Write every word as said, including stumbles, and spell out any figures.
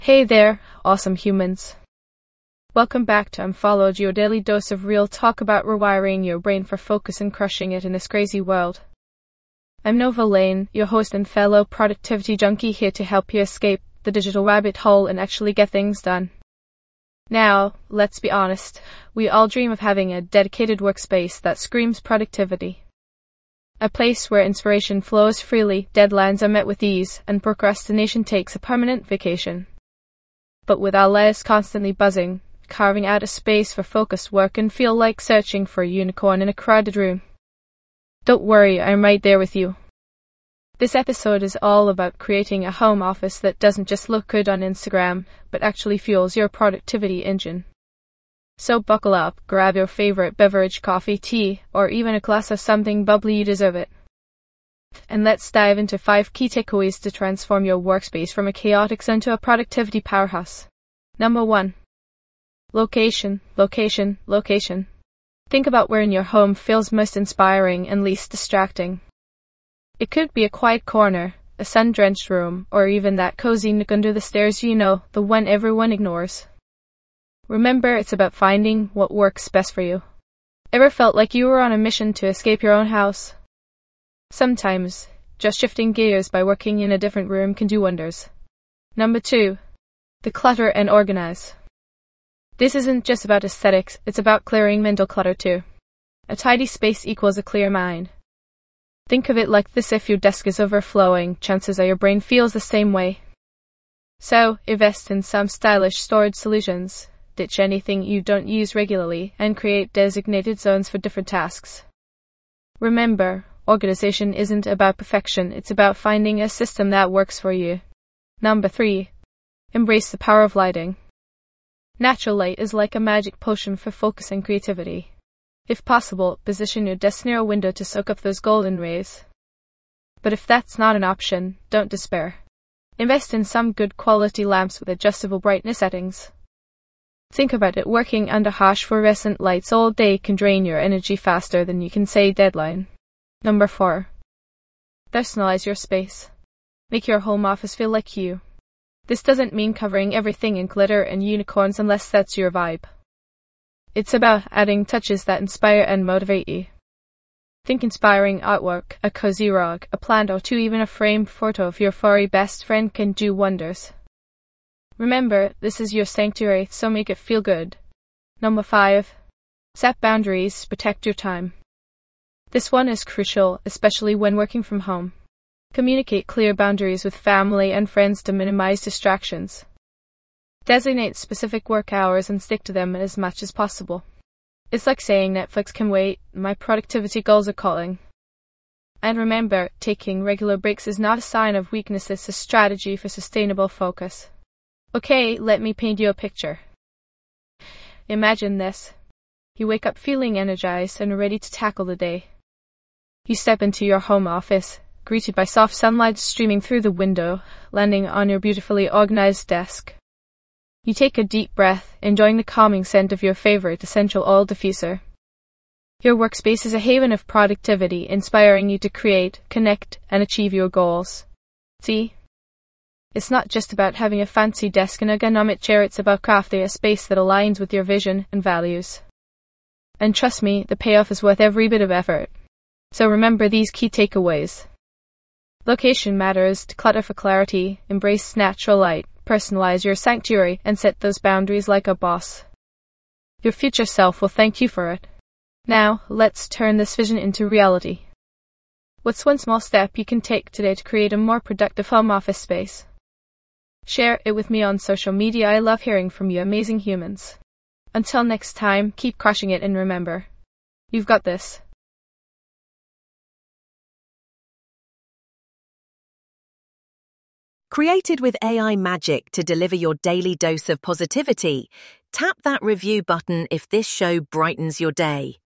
Hey there, awesome humans. Welcome back to Unfollowed, your daily dose of real talk about rewiring your brain for focus and crushing it in this crazy world. I'm Nova Lane, your host and fellow productivity junkie, here to help you escape the digital rabbit hole and actually get things done. Now, let's be honest, we all dream of having a dedicated workspace that screams productivity. A place where inspiration flows freely, deadlines are met with ease, and procrastination takes a permanent vacation. But with our lives constantly buzzing, carving out a space for focused work can feel like searching for a unicorn in a crowded room. Don't worry, I'm right there with you. This episode is all about creating a home office that doesn't just look good on Instagram, but actually fuels your productivity engine. So buckle up, grab your favorite beverage, coffee, tea, or even a glass of something bubbly, you deserve it. And let's dive into five key takeaways to transform your workspace from a chaotic zone to a productivity powerhouse. Number one. Location, location, location. Think about where in your home feels most inspiring and least distracting. It could be a quiet corner, a sun-drenched room, or even that cozy nook under the stairs, you know, the one everyone ignores. Remember, it's about finding what works best for you. Ever felt like you were on a mission to escape your own house? Sometimes, just shifting gears by working in a different room can do wonders. Number two. Declutter and organize. This isn't just about aesthetics, it's about clearing mental clutter too. A tidy space equals a clear mind. Think of it like this: if your desk is overflowing, chances are your brain feels the same way. So, invest in some stylish storage solutions, ditch anything you don't use regularly, and create designated zones for different tasks. Remember, organization isn't about perfection, it's about finding a system that works for you. Number three. Embrace the power of lighting. Natural light is like a magic potion for focus and creativity. If possible, position your desk near a window to soak up those golden rays. But if that's not an option, don't despair. Invest in some good quality lamps with adjustable brightness settings. Think about it, working under harsh fluorescent lights all day can drain your energy faster than you can say deadline. Number four. Personalize your space. Make your home office feel like you. This doesn't mean covering everything in glitter and unicorns unless that's your vibe. It's about adding touches that inspire and motivate you. Think inspiring artwork, a cozy rug, a plant, or two, even a framed photo of your furry best friend can do wonders. Remember, this is your sanctuary, so make it feel good. Number five. Set boundaries, protect your time. This one is crucial, especially when working from home. Communicate clear boundaries with family and friends to minimize distractions. Designate specific work hours and stick to them as much as possible. It's like saying Netflix can wait, my productivity goals are calling. And remember, taking regular breaks is not a sign of weakness, it's a strategy for sustainable focus. Okay, let me paint you a picture. Imagine this. You wake up feeling energized and ready to tackle the day. You step into your home office, greeted by soft sunlight streaming through the window, landing on your beautifully organized desk. You take a deep breath, enjoying the calming scent of your favorite essential oil diffuser. Your workspace is a haven of productivity, inspiring you to create, connect, and achieve your goals. See? It's not just about having a fancy desk and ergonomic chair, it's about crafting a space that aligns with your vision and values. And trust me, the payoff is worth every bit of effort. So remember these key takeaways. Location matters, declutter for clarity, embrace natural light, personalize your sanctuary, and set those boundaries like a boss. Your future self will thank you for it. Now, let's turn this vision into reality. What's one small step you can take today to create a more productive home office space? Share it with me on social media. I love hearing from you amazing humans. Until next time, keep crushing it, and remember, you've got this. Created with A I magic to deliver your daily dose of positivity, tap that review button if this show brightens your day.